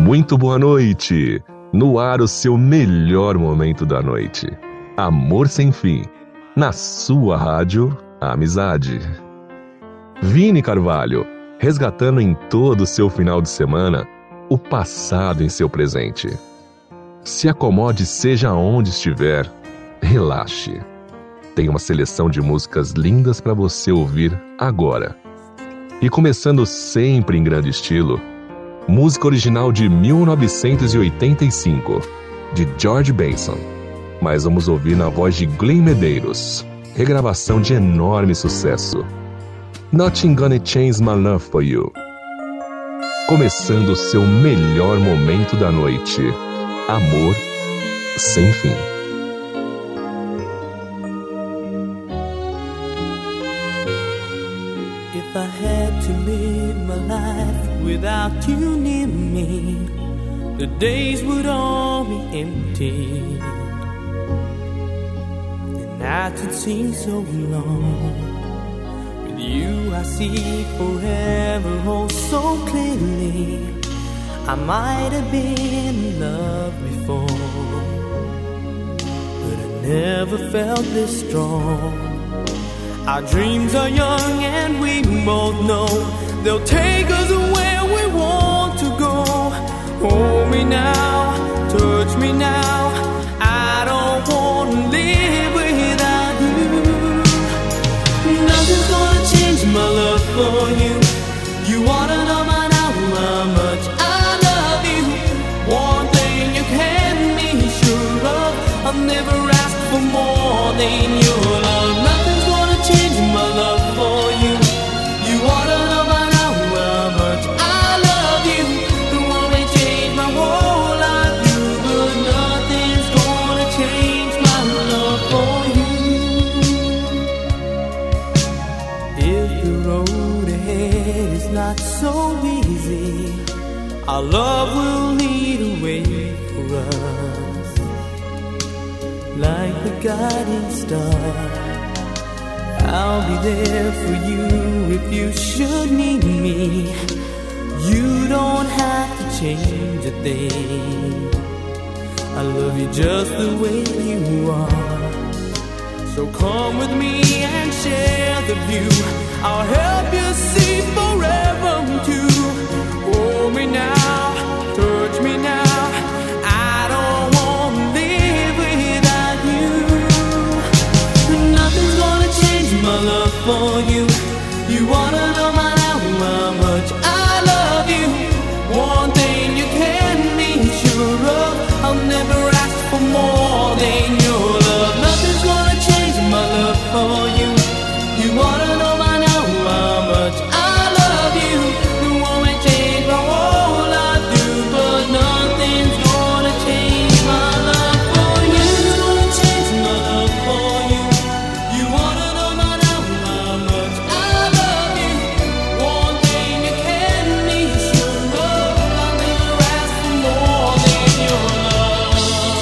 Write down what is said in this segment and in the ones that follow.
Muito boa noite! No ar o seu melhor momento da noite. Amor Sem Fim. Na sua rádio, Amizade. Vini Carvalho, resgatando em todo o seu final de semana o passado em seu presente. Se acomode, seja onde estiver, relaxe. Tem uma seleção de músicas lindas para você ouvir agora. E começando sempre em grande estilo, música original de 1985, de George Benson. Mas vamos ouvir na voz de Glenn Medeiros, regravação de enorme sucesso. Nothing Gonna Change My Love For You. Começando o seu melhor momento da noite. Amor Sem Fim. If I had to live my life without you near me, the days would all be empty. The nights would seem so long. With you I see forever oh so clearly. I might have been in love before, but I never felt this strong. Our dreams are young and we both know they'll take us where we want to go. Hold me now, touch me now, I don't want to live without you. Nothing's gonna change my love for you. You wanna know by now how much I love you. One thing you can be sure of, I'll never ask for more than your love. Nothing's gonna change my love for you. You wanna know by now how much I love you. The one may change my whole life, you, but nothing's gonna change my love for you. If the road ahead is not so easy, our love will lead a way for us, like the guiding star. I'll be there for you if you should need me. You don't have to change a thing. I love you just the way you are. So come with me and share the view. I'll help you see forever too. Hold me now, touch me now, I don't want to live without you. Nothing's gonna change my love for you. You wanna know by now how much I love you. One thing you can be sure of, I'll never ask for more than your love. Nothing's gonna change my love for you. You wanna know by now how much I love you. The one may change my whole life too, but nothing's gonna change my love for you. Nothing's gonna change my love for you. You wanna know by now how much I love you. One thing you can be sure of, I'll never ask for more than your love.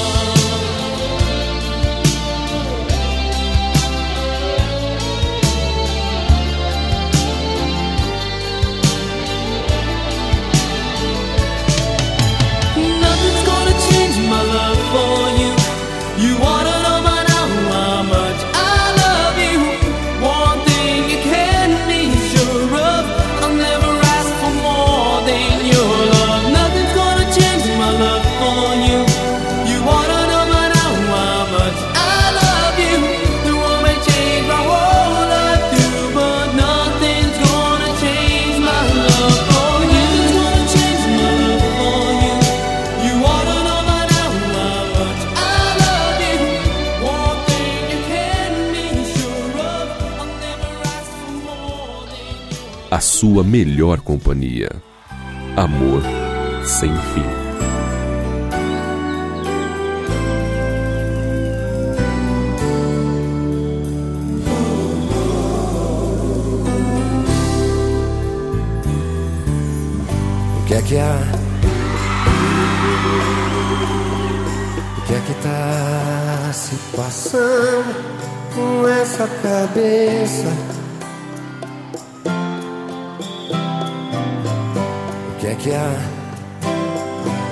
Nothing's gonna change my love for you. You wanna know by now how much I love you. One thing you can be sure of, I'll never ask for more than your love. Nothing's gonna change my love for you. You wanna know by now how much I love you. The one may change my whole life too, but nothing's gonna change my love for you. Nothing's gonna change my love for you. You wanna know by now how much I love you. One thing you can be sure of, I'll never ask for more than your. A sua melhor companhia. Amor Sem Fim. O que é que há? O que é que tá se passando com essa cabeça? O que é que há?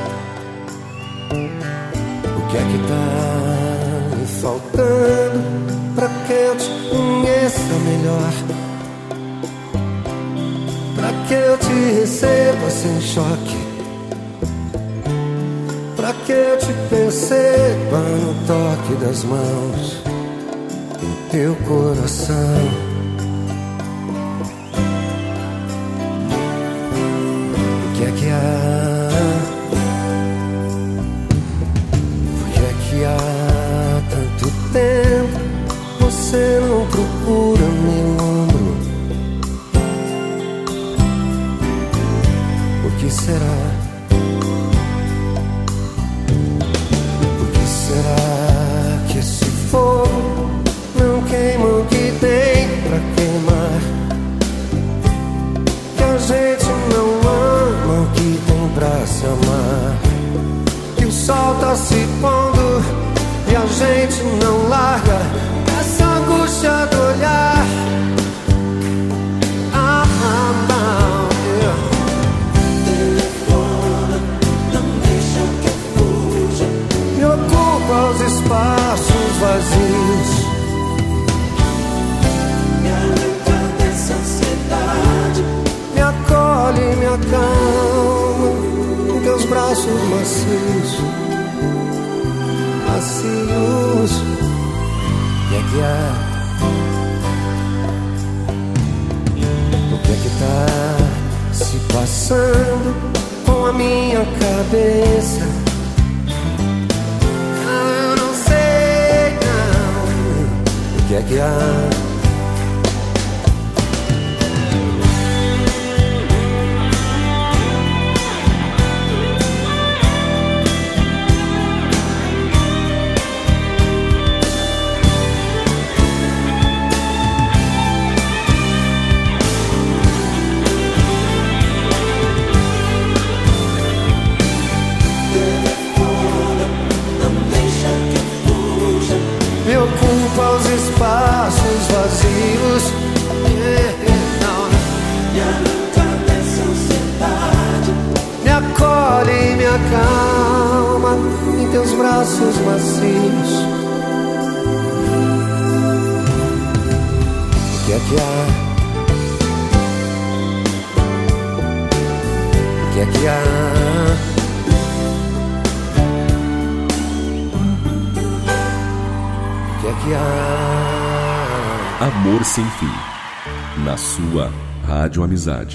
que é que tá me faltando pra que eu te conheça melhor? Pra que eu te receba sem choque? Pra que eu te perceba no toque das mãos em teu coração? O que é que há? Por que é que há tanto tempo você não procura meu ombro? Por que será? Será que esse fogo não queima o que tem pra queimar? Que a gente não ama o que tem pra se amar? Que o sol tá se pondo e a gente não larga essa angústia do olhar. Não, yeah. Me ocupa os espaços vazios, Me arranca dessa ansiedade, me acolhe, me acalma em teus braços macios, macios. O que é que há? O que é que tá se passando com a minha cabeça? O que é que há? Me ocupa os espaços vazios, me arranca dessa ansiedade, me acolhe, me acalma em teus braços macios. O que é que há? O que é que há? O que é que há? Amor Sem Fim, na sua Rádio Amizade.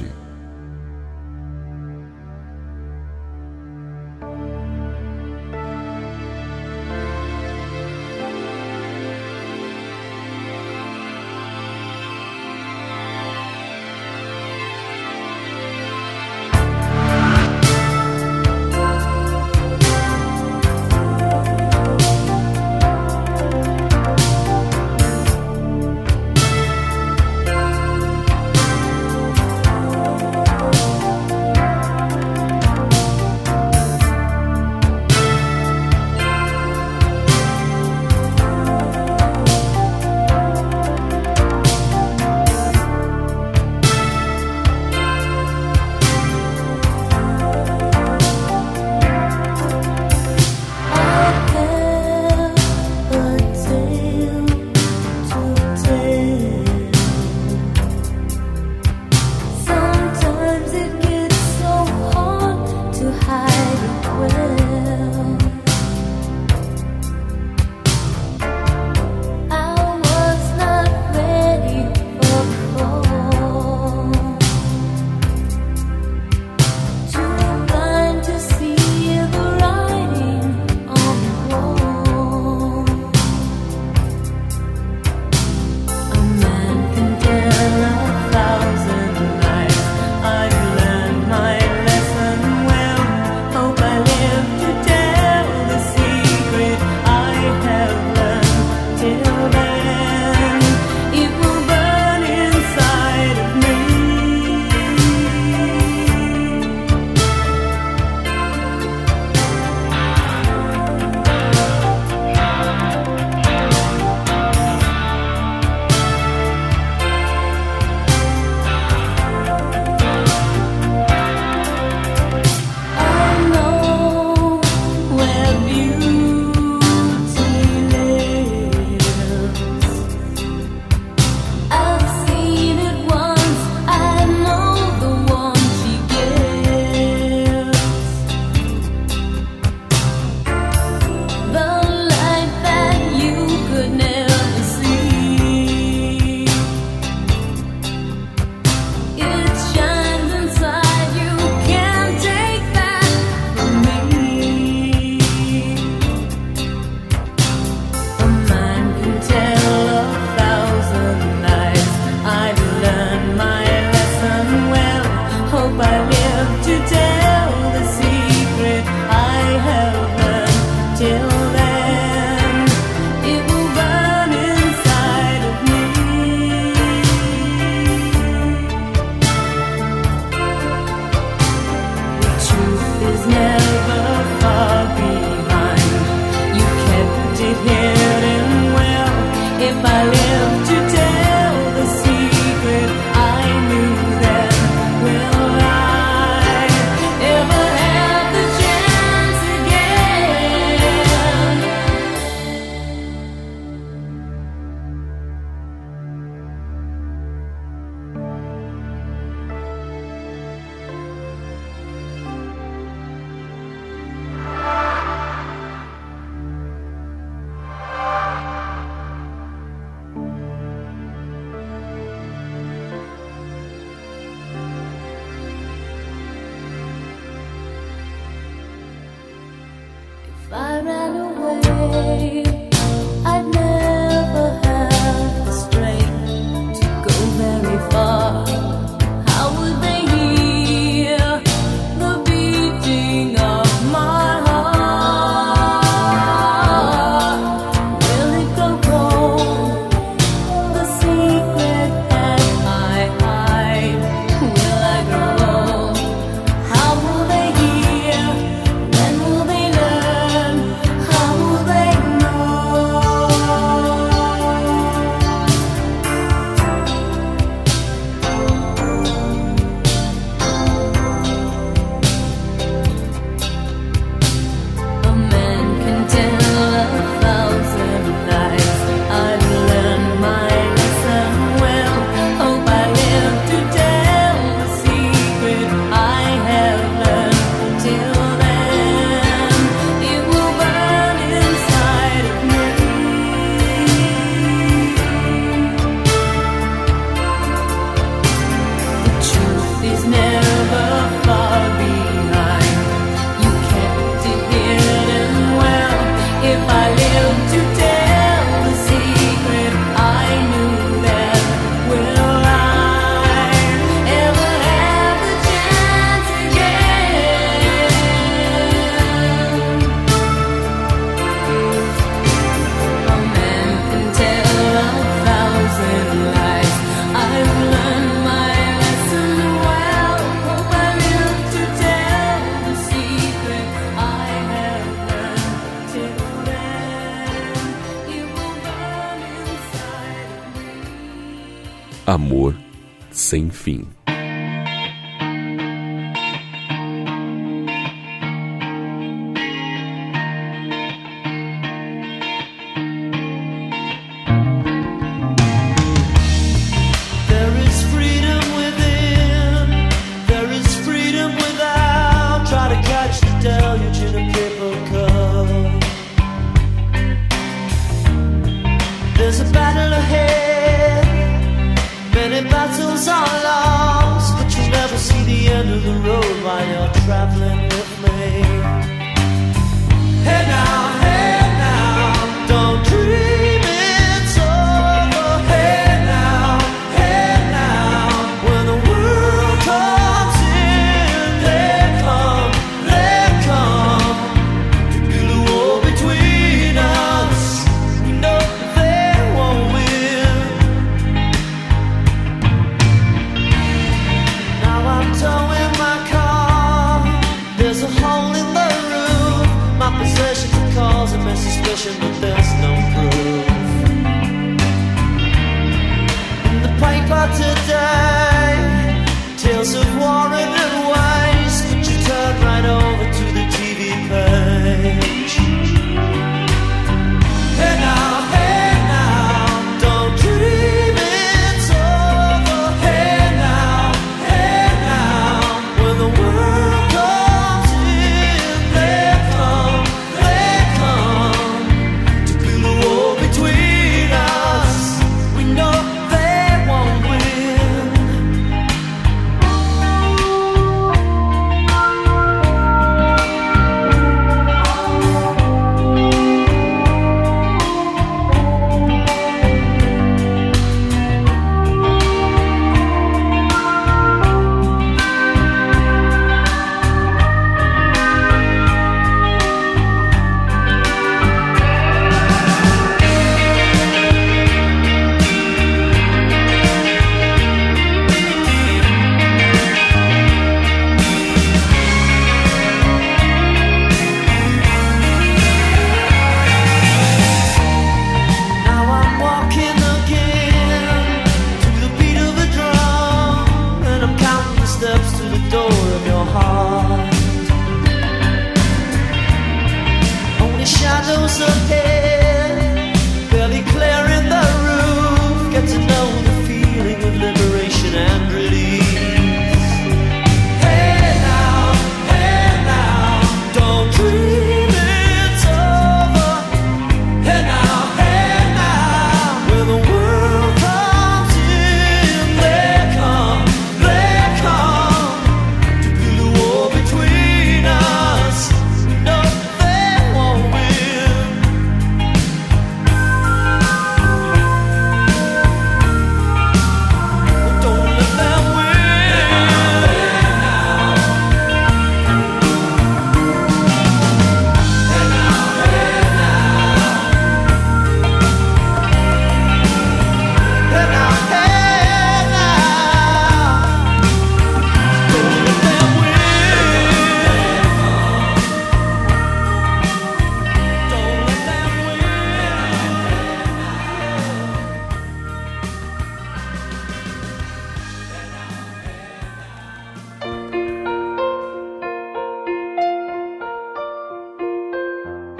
Amor sem fim.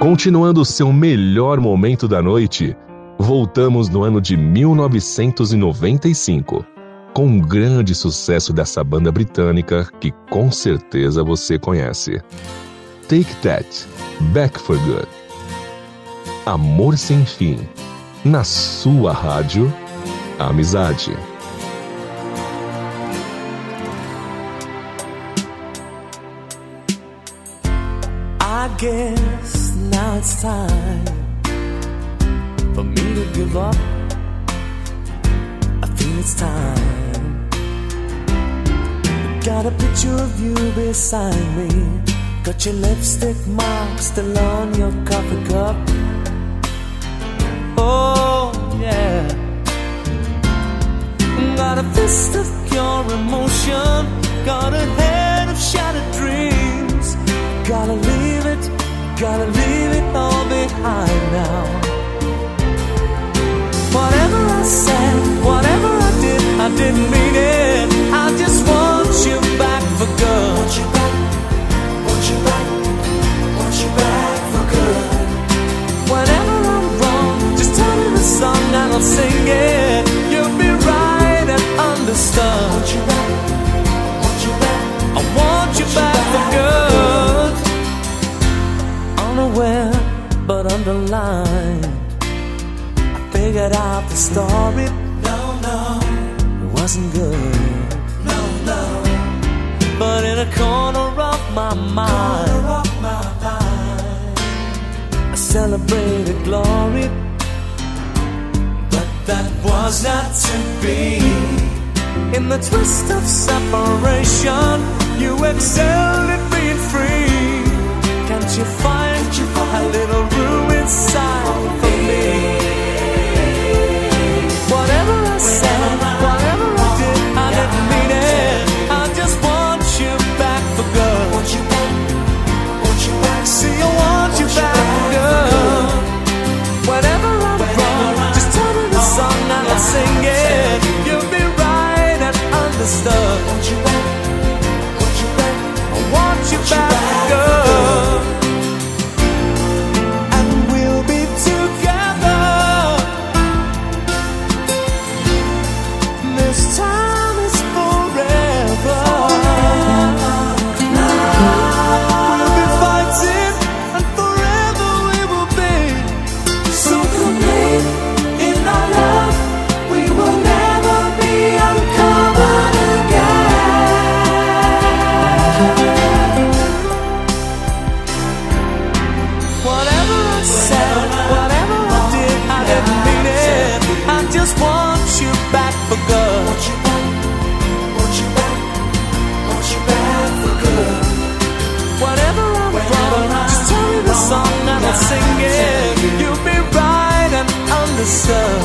Continuando o seu melhor momento da noite, voltamos no ano de 1995, com um grande sucesso dessa banda britânica que com certeza você conhece. Take That, Back for Good. Amor Sem Fim, na sua rádio, Amizade. I guess now it's time for me to give up. I feel it's time. Got a picture of you beside me. Got your lipstick mark still on your coffee cup. Oh yeah. Got a fist of pure emotion. Got a head of shattered dreams. Gotta leave it all behind now. Whatever I said, whatever I didn't mean it. I just want you back for good. Want you back, want you back, want you back for good. Whenever I'm wrong, just tell me the song and I'll sing it. You'll be right and understood. Want you back, want you back, I want you back for good. Unaware but underlined, I figured out the story. No, it wasn't good. No, but in a corner of my mind, I celebrated glory. But that was not to be. In the twist of separation, you excelled at being free. Can't you find a little room inside for me? Whatever I said, whatever I didn't mean it. I just want you back for good. Want you back, want you back. See, I want you back for good. Whenever I'm wrong, just tell me the song and I'll sing it. You'll be right and understood. Want you back, want you back. I want you back for good. Sing it, you'll be right and understood.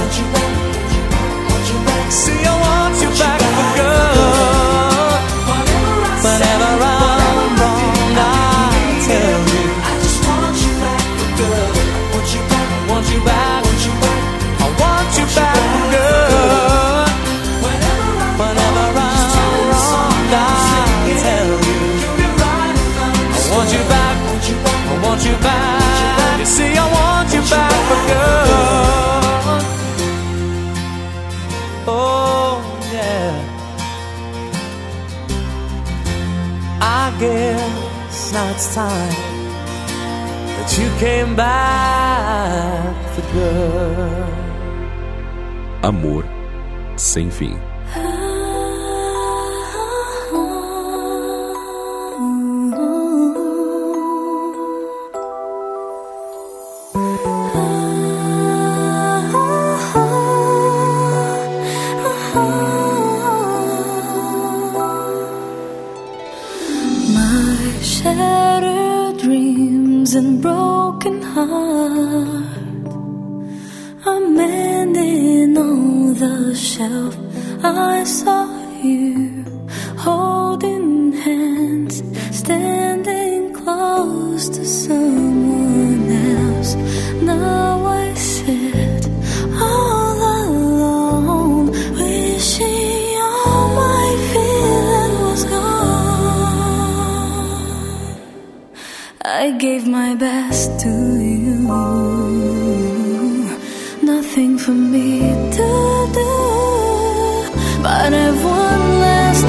See, I want you back for good. Whenever I'm wrong, I'll tell you. I just want you back for good. Want you back, want you back, want you back. I want you back for good. Whenever I'm wrong, I'll tell you. I want you back, I want you back. You see, I want you back for good. Oh, yeah. I guess now it's time that you came back for good. Amor Sem Fim. Shattered dreams and broken heart I'm mending on the shelf. I saw you holding hands, standing close to someone else. Now I sit all alone, wishing all my feeling was gone. I I gave my best to you. Nothing for me to do, but I've one last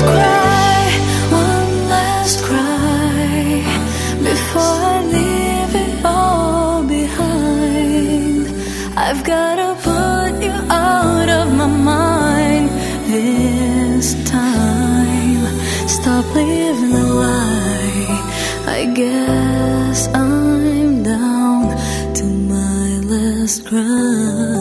cry before I leave it all behind. I've gotta put you out of my mind this time. Stop living a lie. I guess I'm down to my last cry.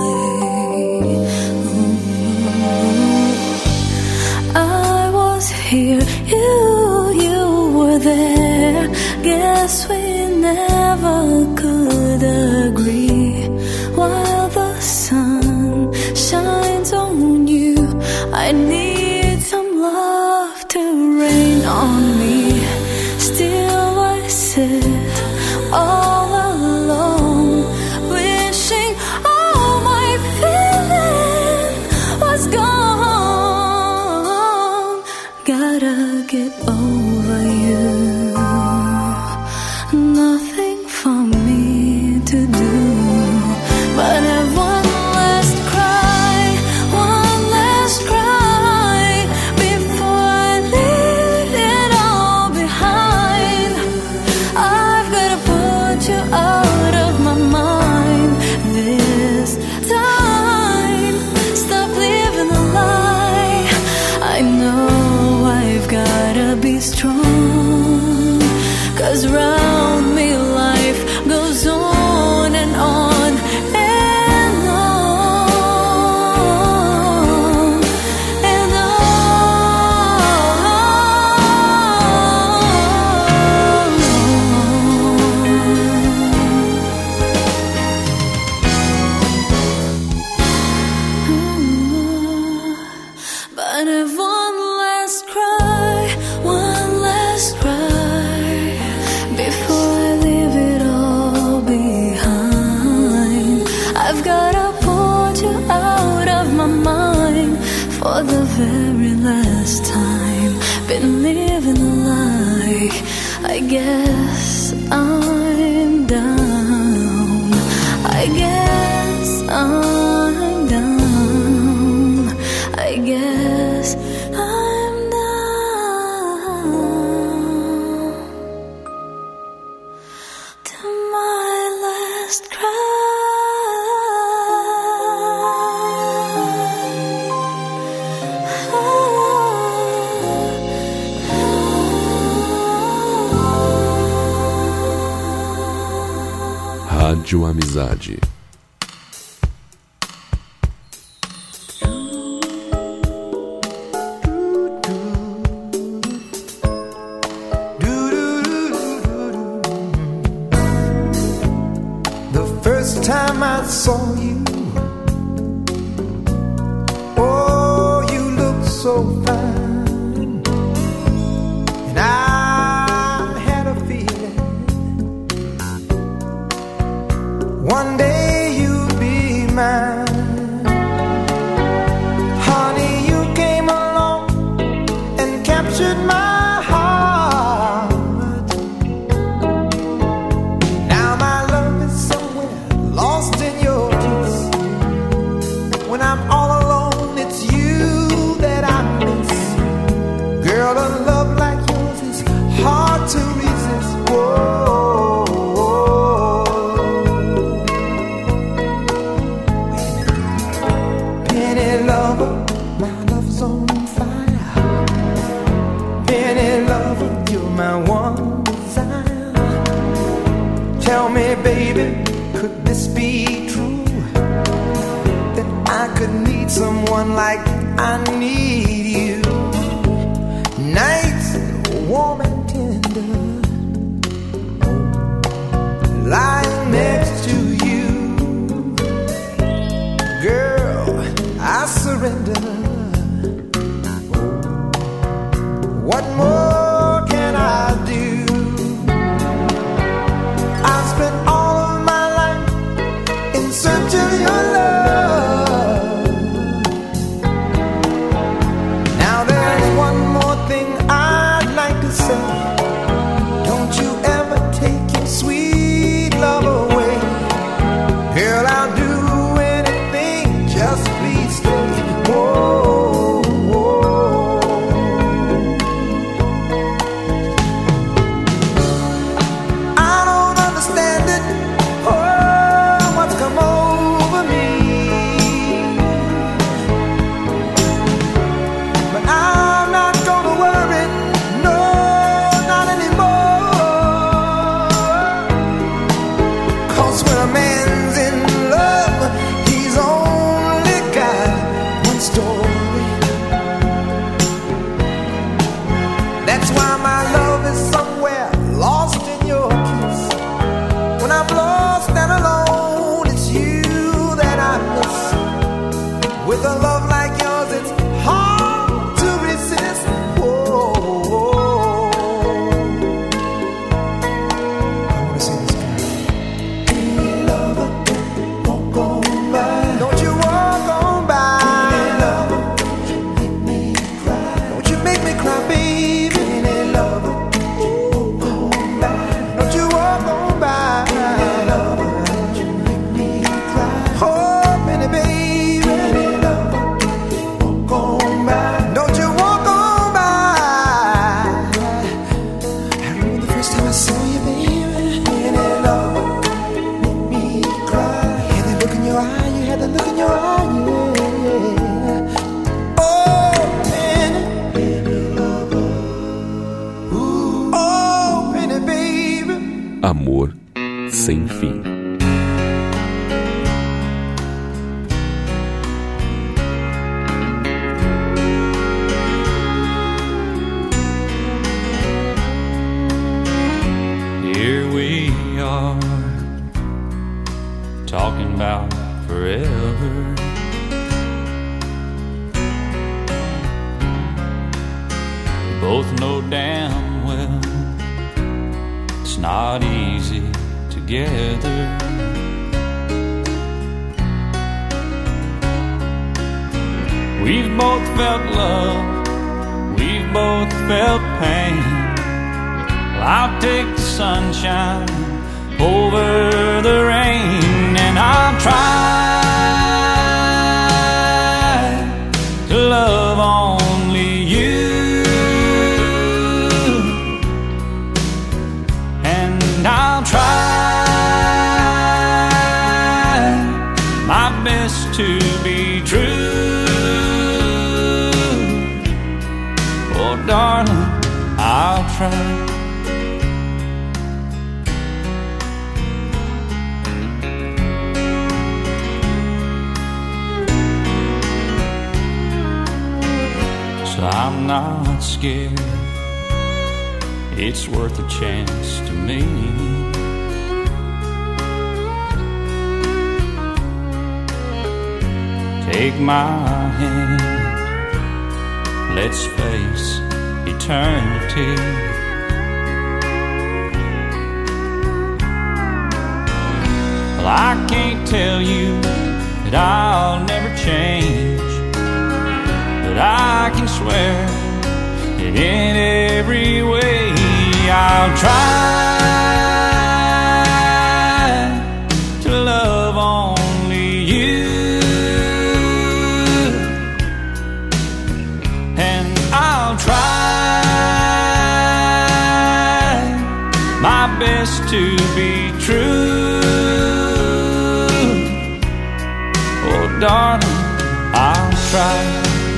I was here, you were there. Guess we never could agree. While the sun shines on you, I need some love to rain on me. Still I sit all alone, wishing all my feeling was gone. Gotta get over you. Nothing for me to do, but I've one last cry before I leave it all behind. I've gotta put you out of my mind this time. Stop living a lie. I know I've gotta be strong, 'cause round me life goes on and on and on and on. But I've one last cry before I leave it all behind. I've gotta put you out of my mind for the very last time. Been living a lie. I guess I'm down. I guess I'm down. I guess I'm down to my last Rádio Amizade. The first time I saw you, oh, you looked so fine, and I had a feeling one day you'd be mine. Honey, you came along and captured my heart. Now my love is somewhere lost in your kiss. When I'm all alone, it's you that I miss. Girl, a love like yours is hard to resist. Whoa, whoa. Penny lover, my love's on fire. Penny lover, you're my one desire. Tell me, baby, could this be true? That I could need someone like I need you. Nights warm and tender, lying next to you. Girl, I surrender. What more can I do? I've spent all of my life in search of your love. Now there's one more thing I'd like to say. Don't you ever take sem fim. Here we are, talking about forever. We both know damn well it's not easy together. We've both felt love, we've both felt pain. Well, I'll take the sunshine over the rain, and I'll try to love only you, and I'll try my best to be true. Oh, darling, I'll try. I'm not scared, it's worth a chance to me. Take my hand, let's face eternity. Well, I can't tell you that I'll never change, but I can swear that in every way I'll try to love only you, and I'll try my best to be true. Oh, darling, I'll try.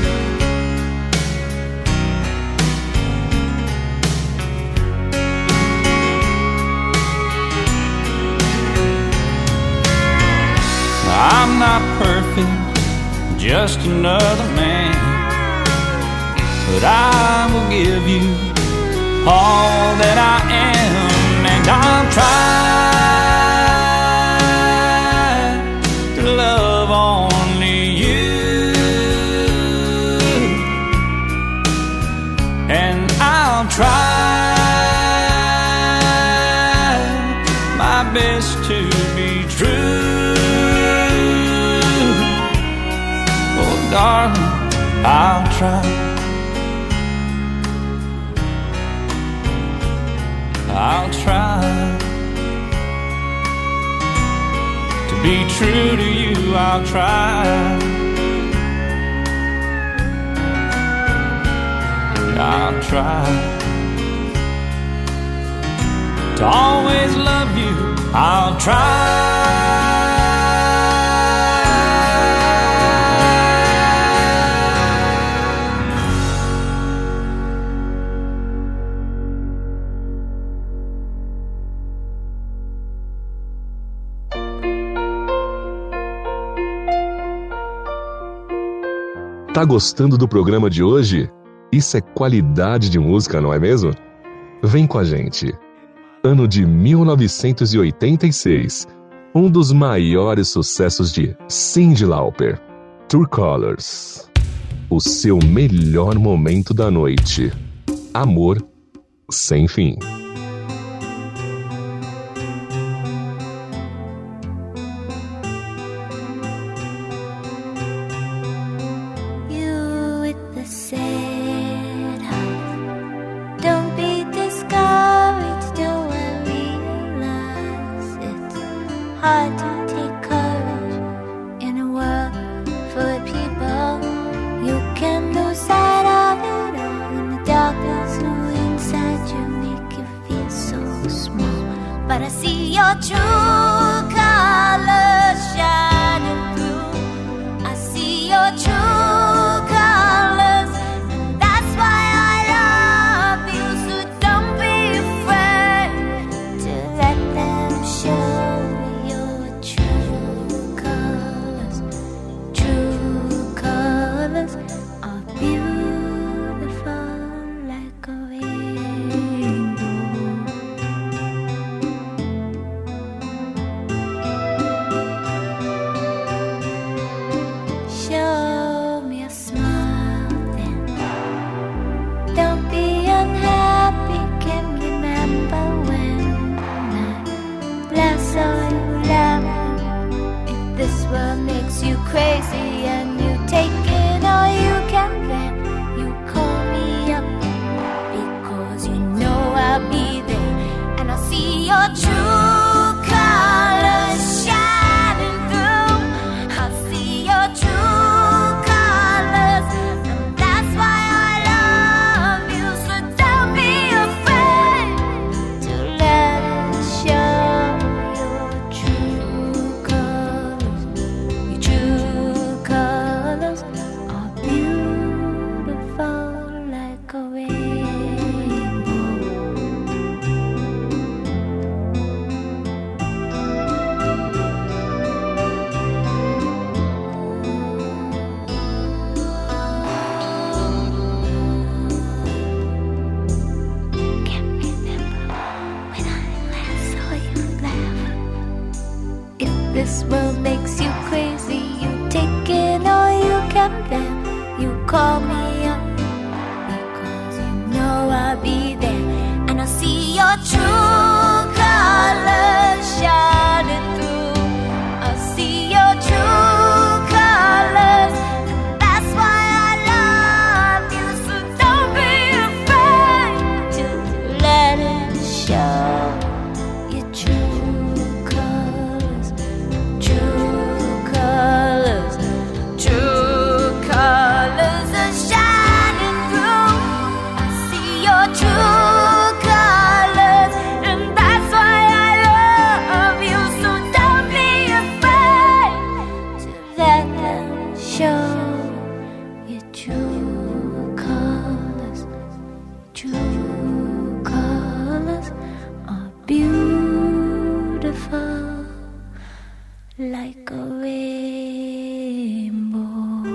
I'm not perfect, just another man, but I will give you all that I am, and I'll try to love only you, and I'll try my best to be true. Darling, I'll try. I'll try to be true to you. I'll try. I'll try to always love you. I'll try. Tá gostando do programa de hoje? Isso é qualidade de música, não é mesmo? Vem com a gente. Ano de 1986. Um dos maiores sucessos de Cyndi Lauper. True Colors. O seu melhor momento da noite. Amor sem fim. Show world makes you crazy and you take it all you can, then you call me up because you know I'll be there and I'll see your true colors shining through. I'll see your true colors, and that's why I love you. So don't be afraid to let it show. Your true colors are beautiful like a rainbow. Can't remember when I last saw you laugh. If this world makes you crazy, you take it all you can, then you call me up because you know I'll be there and I'll see your true colors shining through. I'll see your true colors, and that's why I love you. So don't be afraid to let it show. Your true colors are shining through. I see your true colors, and that's why I love you. So don't be afraid to let them show. Your true colors are beautiful like a rainbow.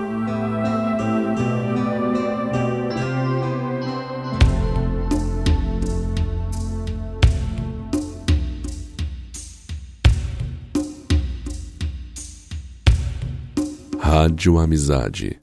Rádio Amizade.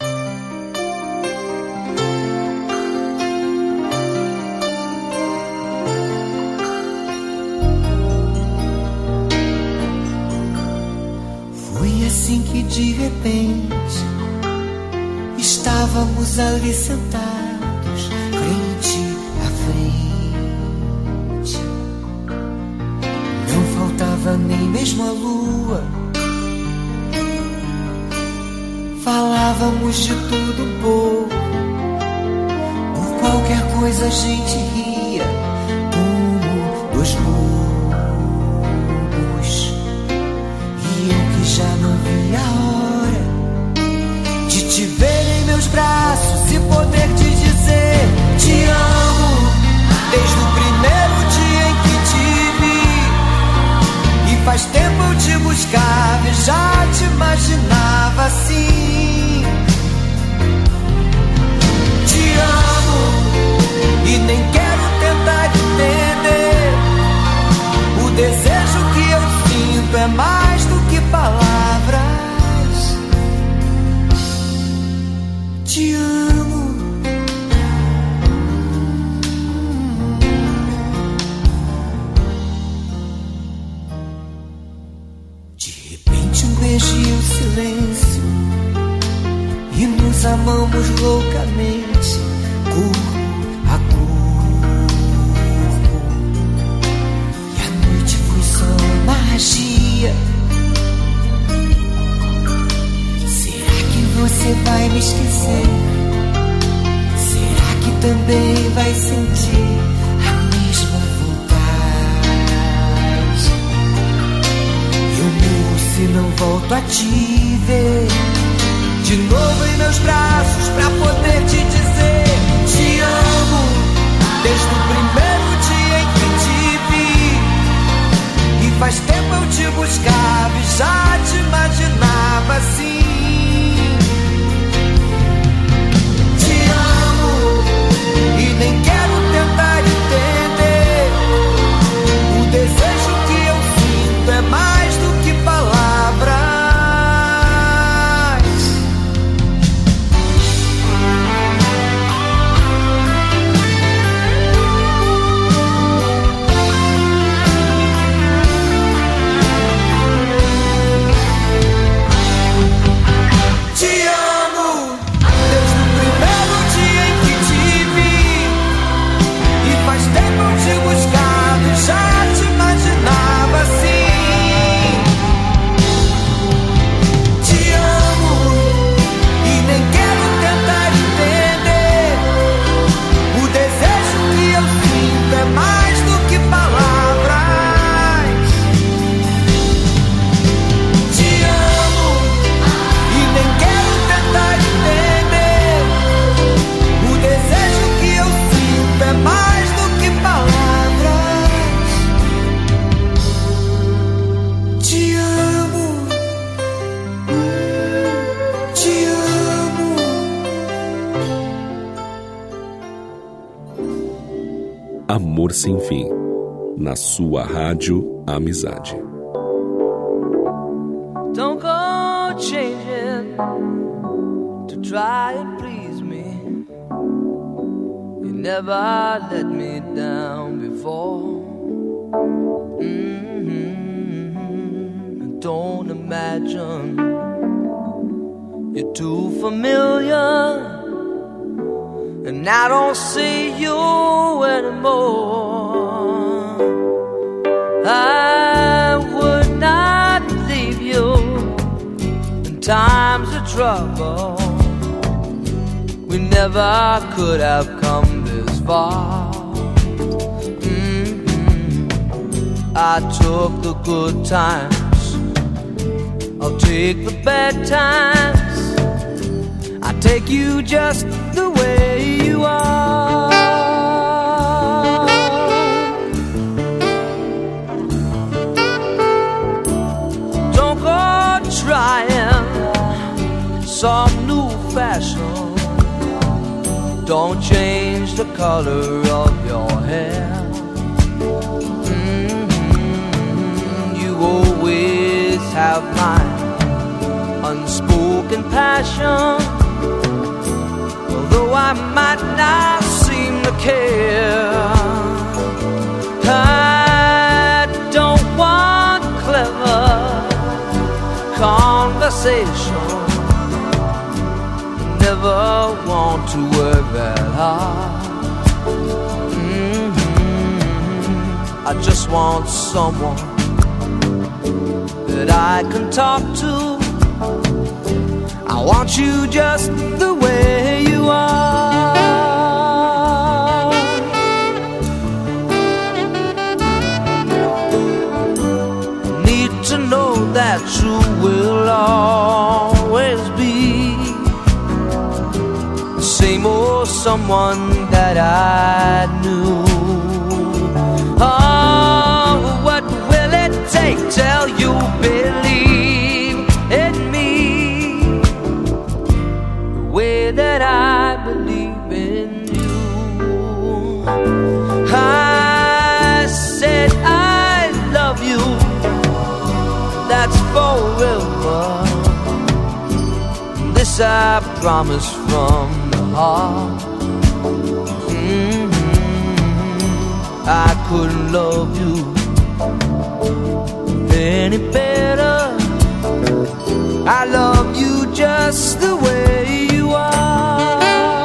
Foi assim que de repente estávamos ali sentados, frente a frente. Não faltava nem mesmo a lua. Falávamos de tudo um pouco, por qualquer coisa a gente ria, como dois lobos. E eu que já não vi a hora de te ver em meus braços e poder te dizer te amo, desde o primeiro dia em que te vi. E faz tempo eu te buscava e já te imaginava assim. Te amo e nem quero tentar entender. O desejo que eu sinto é mais do que palavras. Te amo. De repente um beijo e um silêncio, e nos amamos loucamente, corpo a corpo. E a noite foi só magia. Será que você vai me esquecer? Será que também vai sentir a mesma vontade? Eu morro se não volto a te ver de novo em meus braços pra poder te dizer te amo, desde o primeiro dia em que te vi. E faz tempo eu te buscava e já te imaginava assim. Te amo e nem quero tentar entender. O desejo que eu sinto é mais do que palavras. Amor Sem Fim, na sua Rádio Amizade. Don't go changing to try and please me. You never let me down before. Don't imagine you're too familiar, and I don't see you anymore. I would not leave you in times of trouble. We never could have come this far. I took the good times, I'll take the bad times. I take you just the way you are. Don't go trying some new fashion. Don't change the color of your hair. You always have my unspoken passion. Although I might not seem to care, I don't want clever conversation. Never want to work that hard. I just want someone that I can talk to. I want you just the way you are. Need to know that you will always be the same old someone that I knew. Oh, what will it take till you believe in me the way that I believe in you? I said I love you, that's forever. This I promise from the heart. I couldn't love you any better. I love you just the way you are.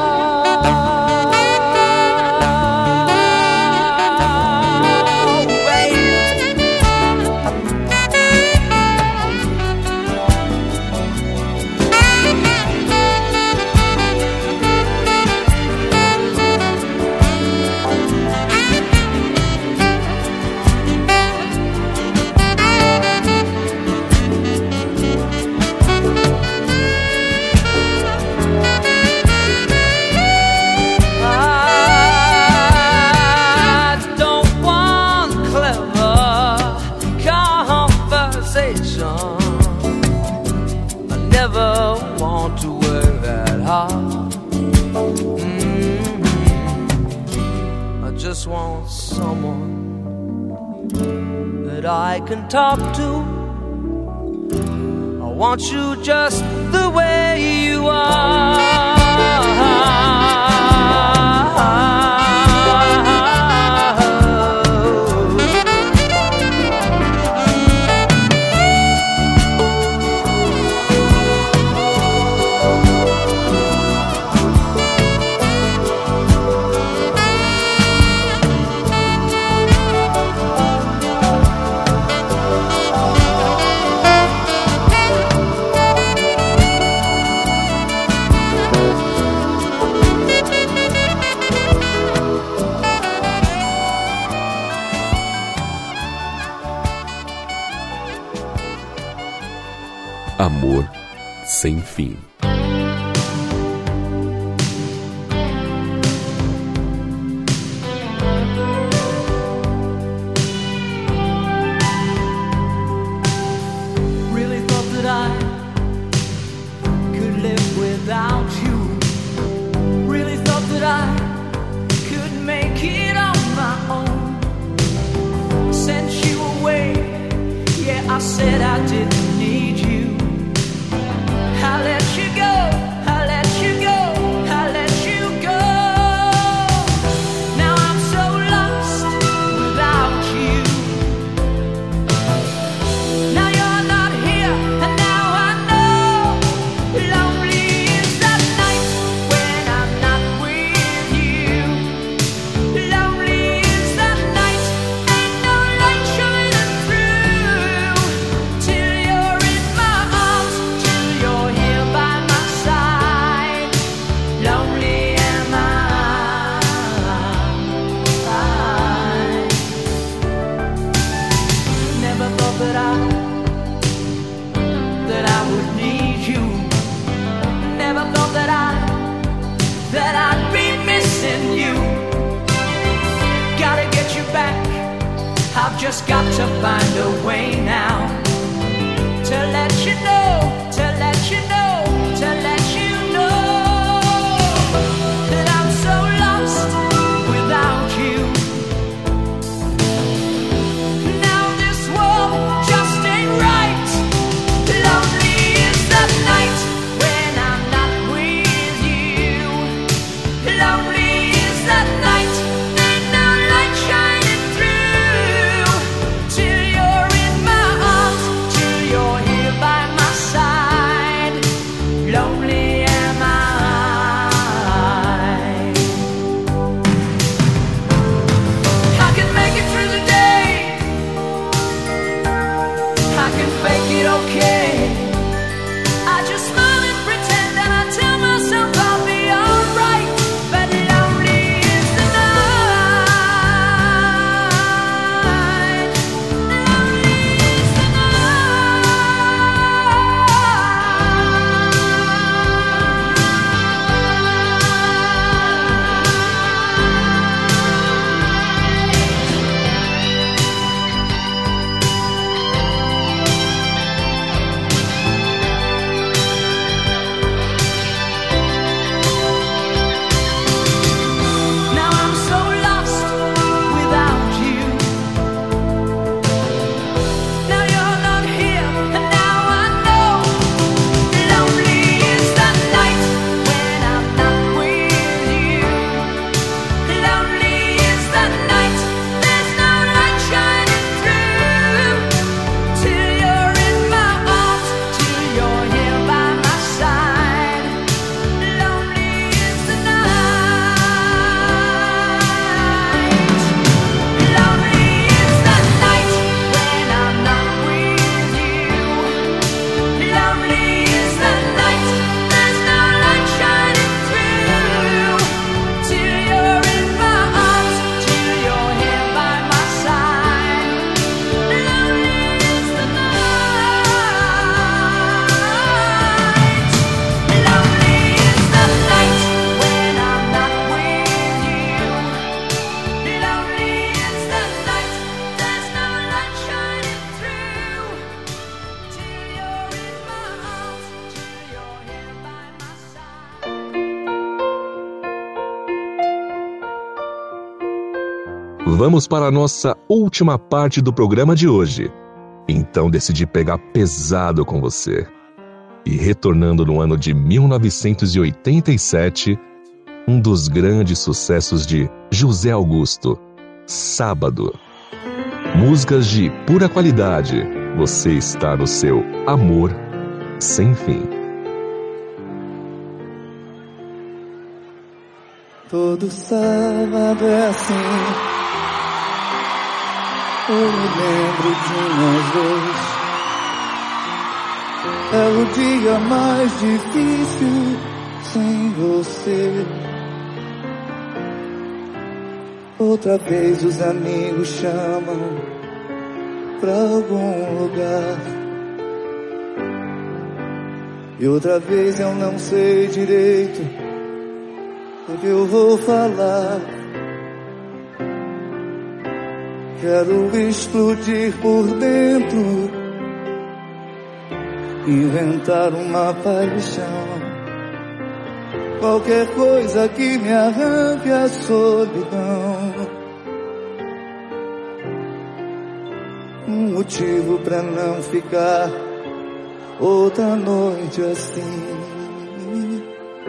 I just want someone that I can talk to. I want you just the way you are. Amor Sem Fim. Really thought that I could live without you. Really thought that I could make it on my I've just got to find a way now to let you know, to let you know, to let you know that I'm so lost without you. Now this world just ain't right. Lonely is the night when I'm not with you. Lonely is the night, ain't no light shining through till you're in my arms, till you're here by my side. Lonely am I. I can make it through the day, I can fake it okay. I just smile and pretend and I tell myself I'll be alright. But lonely is the night. Lonely is the Now I'm so lost without you. Now you're not here, and now I know. Lonely is the night when I'm not with you. Lonely is the night, there's no light shining through till you're in my arms, till you're here by my side. Lonely is the night. Lonely is the night when I'm not with you. Lonely is the night, there's no light shining through till you're in my arms, till you're here by my side. Lonely is the night. Lonely is the night when I'm not with you. Lonely is the night, there's no light shining through till you're in my arms, till you're here by my side. Vamos para a nossa última parte do programa de hoje. Então decidi pegar pesado com você. E retornando no ano de 1987, um dos grandes sucessos de José Augusto, Sábado. Músicas de pura qualidade. Você está no seu Amor Sem Fim. Todo sábado é assim. Eu me lembro de nós dois. É o dia mais difícil sem você. Outra vez os amigos chamam pra algum lugar. E outra vez eu não sei direito o que eu vou falar. Quero explodir por dentro, inventar uma paixão, qualquer coisa que me arranque a solidão. Um motivo pra não ficar outra noite assim,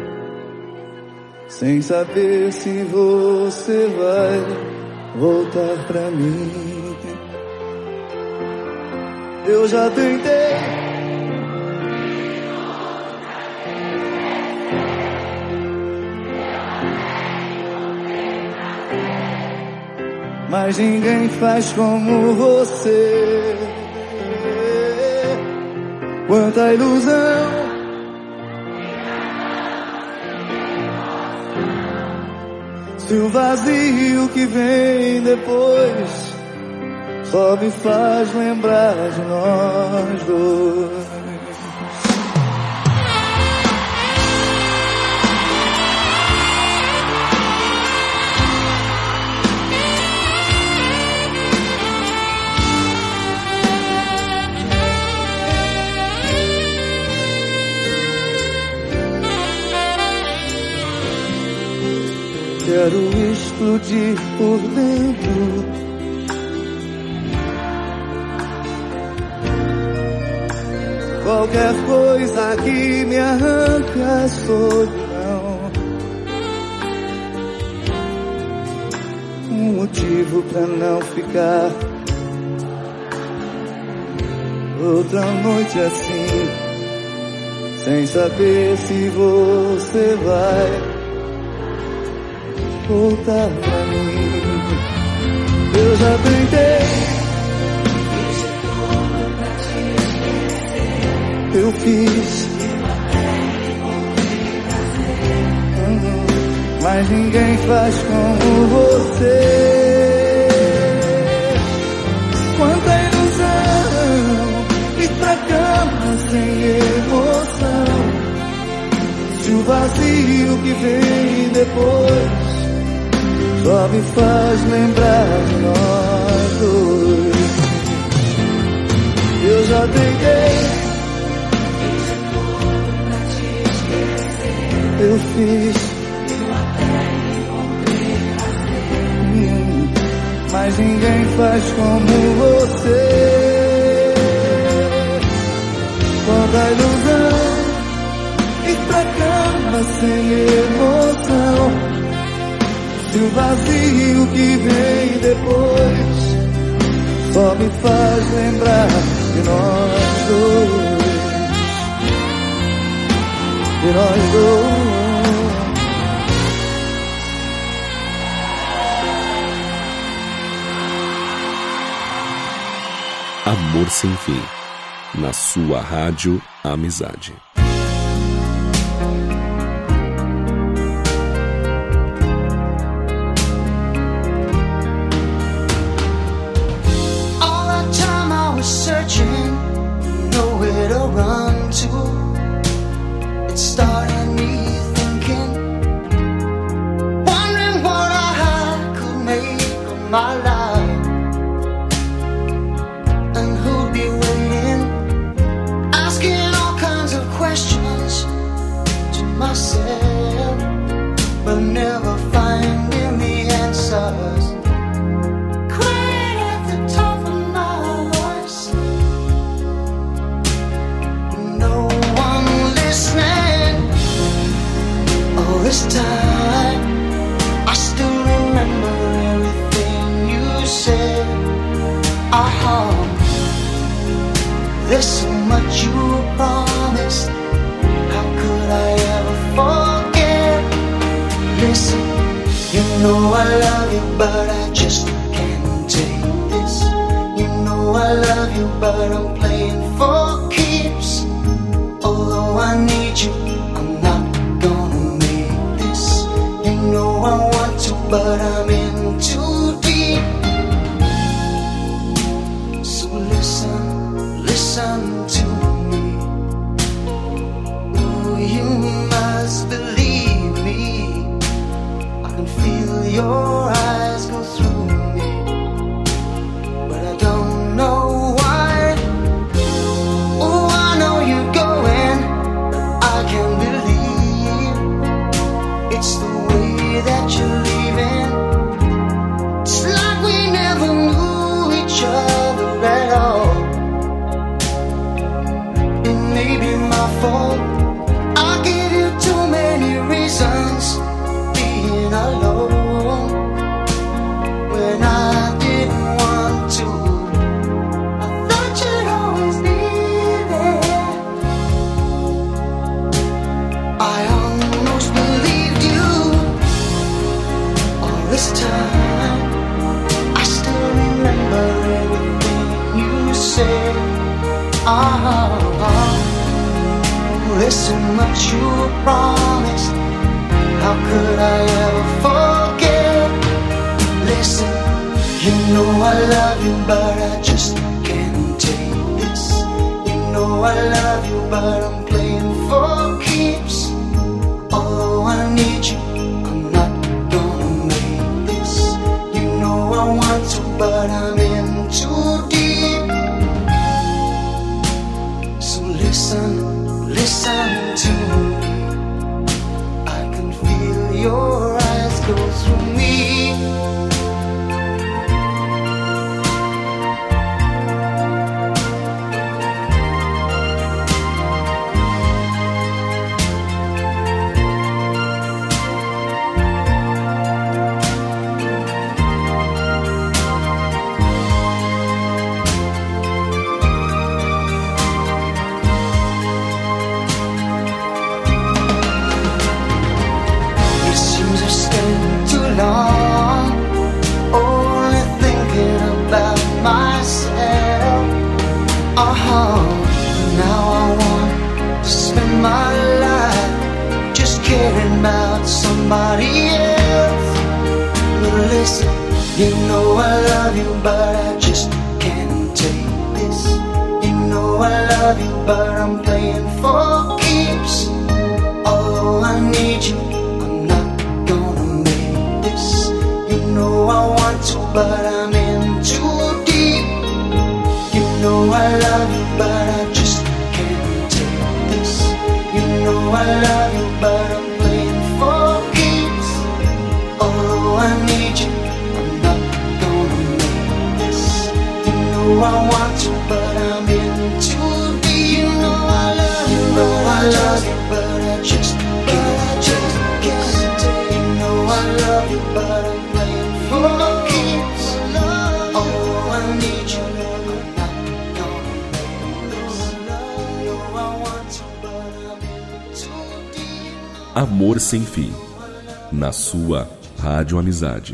sem saber se você vai voltar pra mim. Eu já tentei, mas ninguém faz como você. Quanta ilusão, se o vazio que vem depois só me faz lembrar de nós dois. explodir por dentro. Qualquer coisa que me arranca a solidão, um motivo pra não ficar outra noite assim, sem saber se você vai voltar pra mim. Eu já tentei, eu fiz, mas ninguém faz como você. Quanta ilusão, ir pra cama sem emoção. Se o vazio que vem depois só me faz lembrar de nós dois. Eu já tentei, eu fiz, mas ninguém faz como você. Quanta ilusão, ir pra cama sem emoção. Se o vazio que vem depois só me faz lembrar de nós dois. De nós dois. Amor Sem Fim, na sua rádio Amizade. All that time I was searching, nowhere to run to. It started me thinking, wondering what I could make of my life. Myself, but never finding the answers. Crying at the top of my voice, no one listening. All this time, I still remember everything you said. There's so much you promised. How could I ever forget? Listen, you know I love you, but I just can't take this. You know I love you, but I'm playing for keeps. Although I need you, I'm not gonna make this. You know I want to, but I'm in too deep. So listen, listen to me. Oh, you must believe me. I can feel your eyes go through me, but I don't know why. Oh, I know you're going, but I can't believe it's the way that you're leaving. It's like we never knew each other at all. It may be my fault. I gave you too many reasons being alone when I didn't want to. I thought you'd always be there. I almost believed you all this time. I still remember everything you said. There's so much you promised. How could I ever forget? Listen, you know I love you, but I just can't take this. You know I love you, but I'm playing for keeps. Although I need you, I'm not gonna make this. You know I want to, but I'm in too deep. So listen, listen to me. I can feel your eyes go through me. Listen, you know I love you, but I just can't take this. You know I love you, but I'm playing for keeps. Although I need you, I'm not gonna make this. You know I want to, but I'm in too deep. You know I love you, but I just can't take this. You know I love you, but I'm playing for keeps. Although I need you, I'm not gonna make this. You know I want to, but I'm in too deep. You know I love you, but I just can't take. You know I love you, but I'm playing for keeps. Although I need you, I'm not gonna make this. You know I want to, but I'm in too deep. Amor Sem Fim, na sua Rádio Amizade.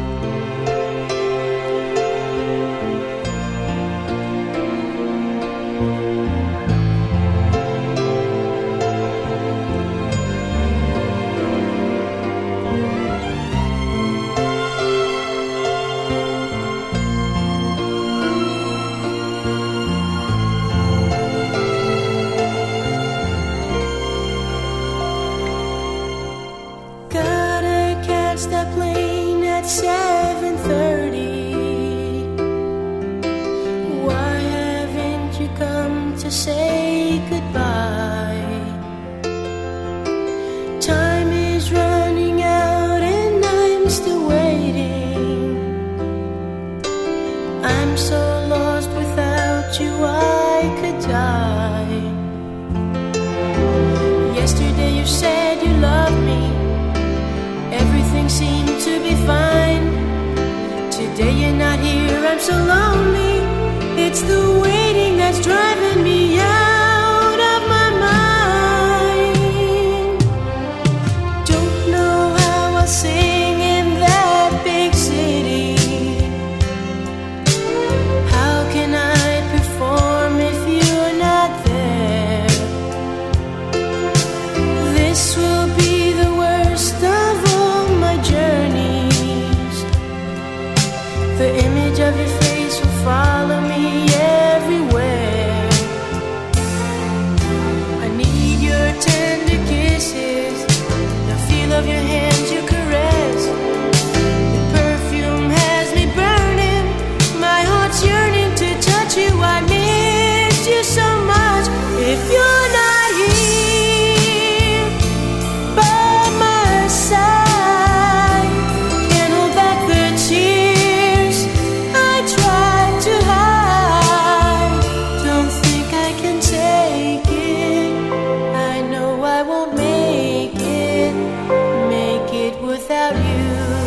Gotta catch that plane at 7:30. Why haven't you come to say goodbye? Time is running out and I'm still waiting. I'm so lost without you, I could die. Yesterday you said you loved me. Everything seemed to be fine. Today you're not here, I'm so lonely. It's the waiting that's driving me out of my mind. Don't know how I'll sing in that big city. How can I perform if you're not there? This will be the worst of all my journeys. The image of your face will follow me everywhere. I need your tender kisses, the feel of your hands, your caress. Your perfume has me burning, my heart's yearning to touch you. I miss you so much. If you're not here by my side, can't hold back the tears I tried to hide. Don't think I can take it. I know I won't make it without you.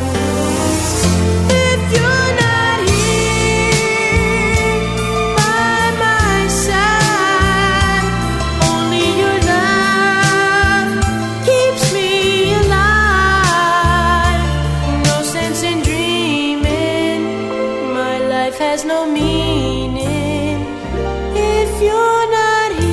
If you're not here by my side, only your love keeps me alive. No sense in dreaming, my life has no meaning if you're not here.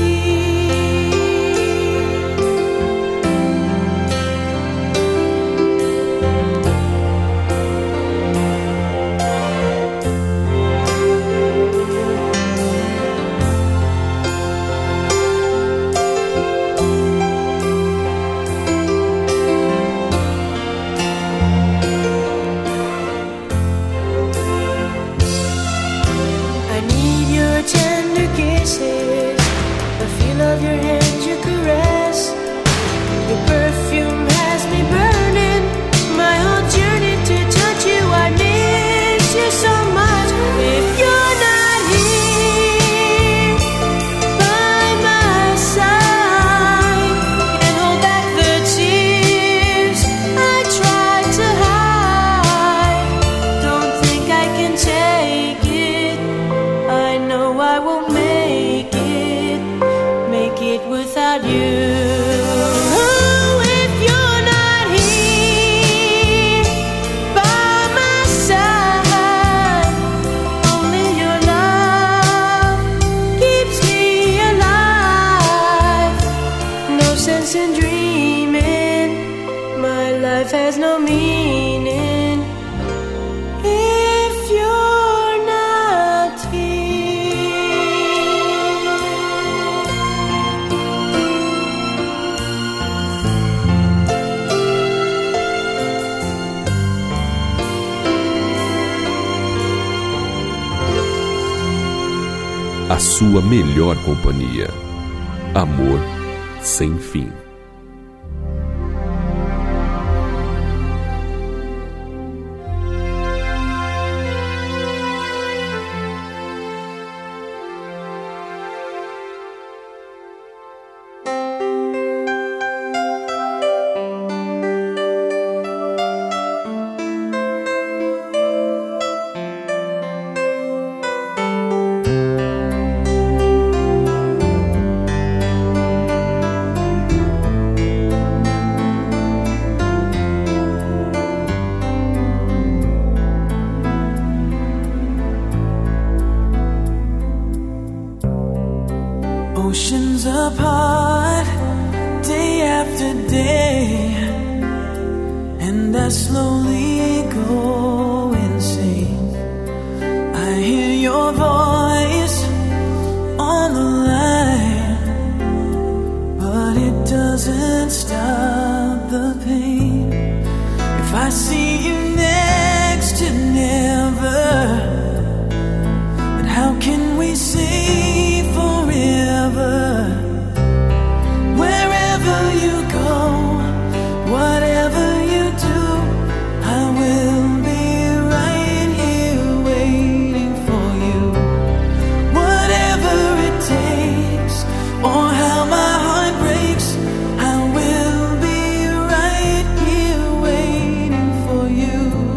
I need your tender kisses, the feel of your hands, your caress. Your perfume has me burning, my heart's yearning to touch you. I miss you so much. If you're not here by my side, and hold back the tears I tried to hide. Don't think I can take it. I know I won't make it without you. Oh, if you're not here by my side, only your love keeps me alive. No sense in dreaming, my life has no meaning a sua melhor companhia. Amor sem fim. Oceans apart, day after day, and I slowly go insane. I hear your voice on the line, but it doesn't stop the pain. If I see you next to never, then how can we say forever? Wherever you go, whatever you do, I will be right here waiting for you. Whatever it takes, or how my heart breaks, I will be right here waiting for you.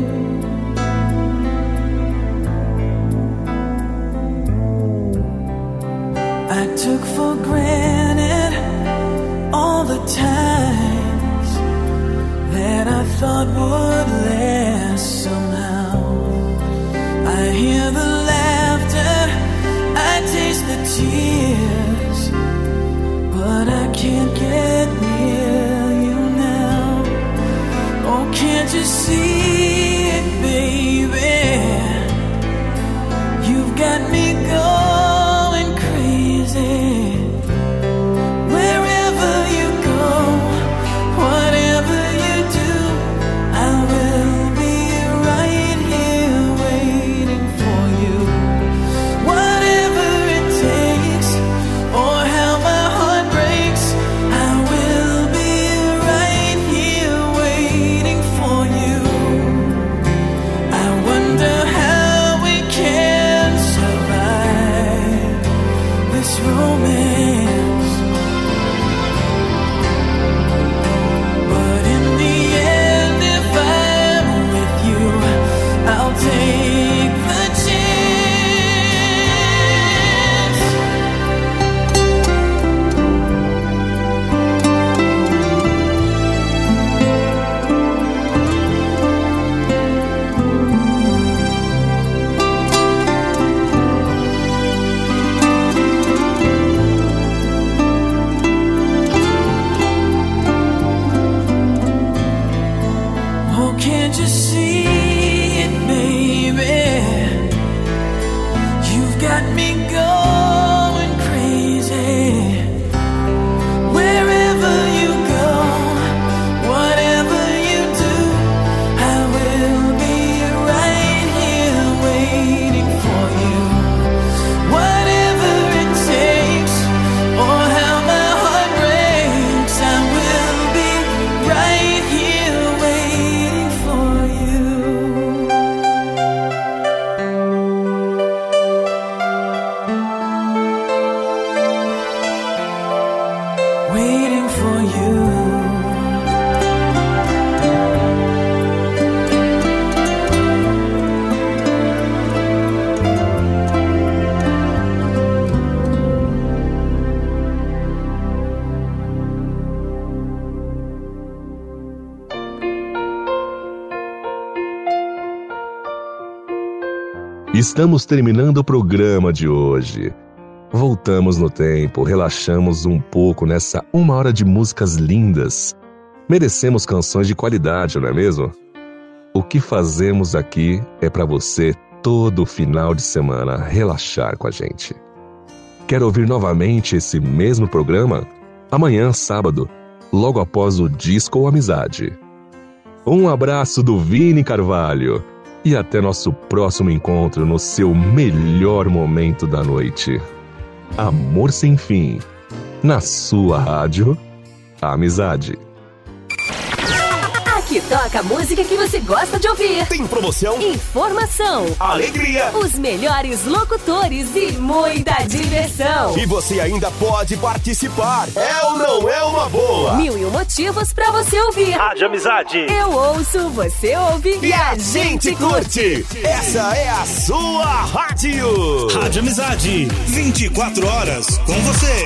I took for granted all the times that I thought would last somehow. I hear the laughter, I taste the tears, but I can't get near you now. Oh, can't you see it, baby? You've got me going crazy. Wherever you go, whatever you do, I will be right here waiting for you. Whatever it takes, or how my heart breaks, I will be right here waiting for you. I wonder how we can survive this romance, but in the end, if I'm with you, I'll take the chance. Oh, can't you see it, baby? You've got me going crazy. Wherever you go, whatever you do, I will be right here waiting for you. Whatever it takes, or how my heart breaks, I will be right here waiting for you. Waiting for you. Estamos terminando o programa de hoje. Voltamos no tempo, relaxamos um pouco nessa 1 hora de músicas lindas. Merecemos canções de qualidade, não é mesmo? O que fazemos aqui é para você, todo final de semana, relaxar com a gente. Quer ouvir novamente esse mesmo programa? Amanhã, sábado, logo após o Disco ou Amizade. Um abraço do Vini Carvalho e até nosso próximo encontro no seu melhor momento da noite. Amor Sem Fim. Na sua rádio, Amizade. Aqui toca a música que você gosta de ouvir. Tem promoção, informação, alegria, os melhores locutores e muita diversão. E você ainda pode participar. É ou não é uma boa? 1001 motivos pra você ouvir. Rádio Amizade. Eu ouço, você ouve e a gente curte. Essa é a sua rádio. Rádio Amizade. 24 horas com você.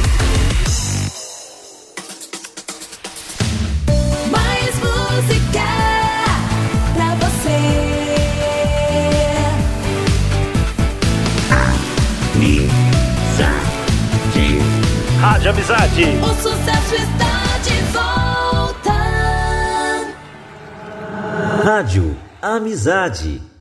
Música pra você. Amizade. Rádio Amizade. O sucesso está de volta. Rádio Amizade.